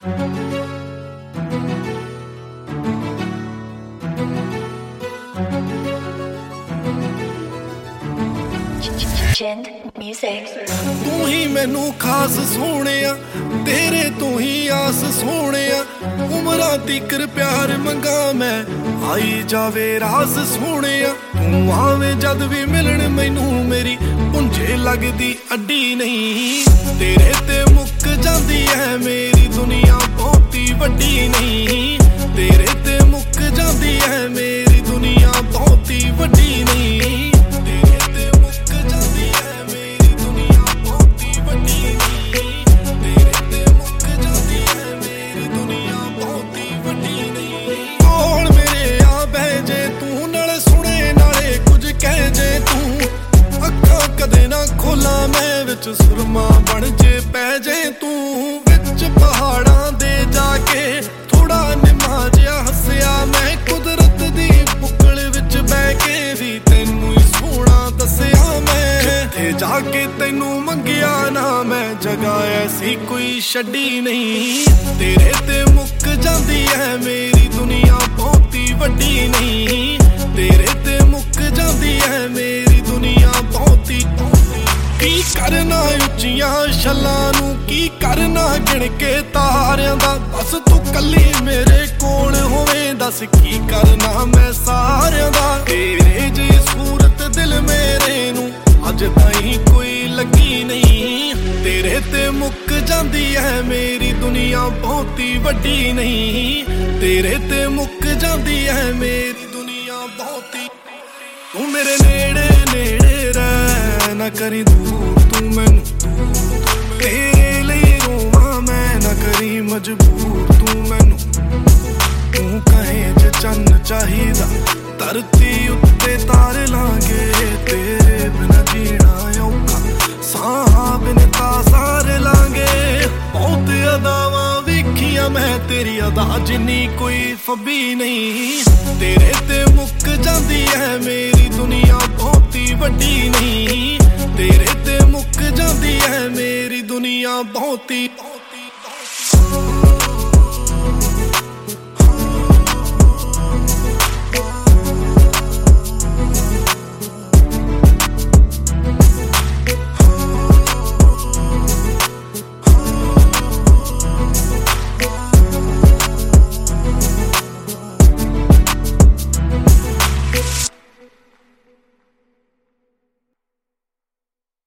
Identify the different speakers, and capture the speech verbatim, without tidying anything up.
Speaker 1: तू ही मैनू खास सोहणिया, तेरे तो ही आस सोहणिया। उमरां तिकर प्यार मंगा मैं, आई जावे रास सोहणिया। तू आवे जद भी मिलन मैनू मेरी पुंजे लगदी अड्डी नहीं। तेरे ते मुक जांदी है मेरी दुनिया बहुती वड्डी नहीं। तेरे ते मुक जांदी है मेरी दुनिया बहुती वड्डी नहीं। सुरमा बन जे पै जे तू विच पहाड़ां दे जाके। थोड़ा निमा जिहा हसिया मैं कुदरत दी बुक्कल विच बह के भी तैनू ही सोहना दसिया मैं। जिथे जाके तैनू मंगिया ना मैं जगह ऐसी कोई छड्डी नहीं। तेरे ते मुक जांदी है मेरी दुनिया बहुती वड्डी नहीं। तेरे ते मुक जांदी है मेरी दुनिया बहुती। की करना उच्चियां छल्लां नू, की करना गिण के तारियां दा। बस तू कल्ली मेरे कोल होवे, दस की करना मैं सारियां दा। तेरे जी सूरत दिल मेरे नू अज ताईं कोई लगी नहीं। तेरे ते मुक जांदी है मेरी दुनिया बहुती वड्डी नहीं। तेरे ते मुक जांदी है मेरी दुनिया बहुती। तू मेरे नेड़े नेड़े रह ना करी दूर तू मैनू। तेरे लिए रोवां मैं ना करी मजबूर तू मैनू। तू कहे जे चन्न चाहिदा धरती उत्ते तार लांगे। तेरे बिना जीना औखा साह बिन तासार लांगे। बहुत अदावां वेखियां मैं तेरी अदा जिन्नी कोई फबी नहीं। तेरे ते मुक जांदी है मेरी दुनिया बहुती वड्डी नहीं। तेरे ते मुक जांदी है मेरी दुनिया बहुती।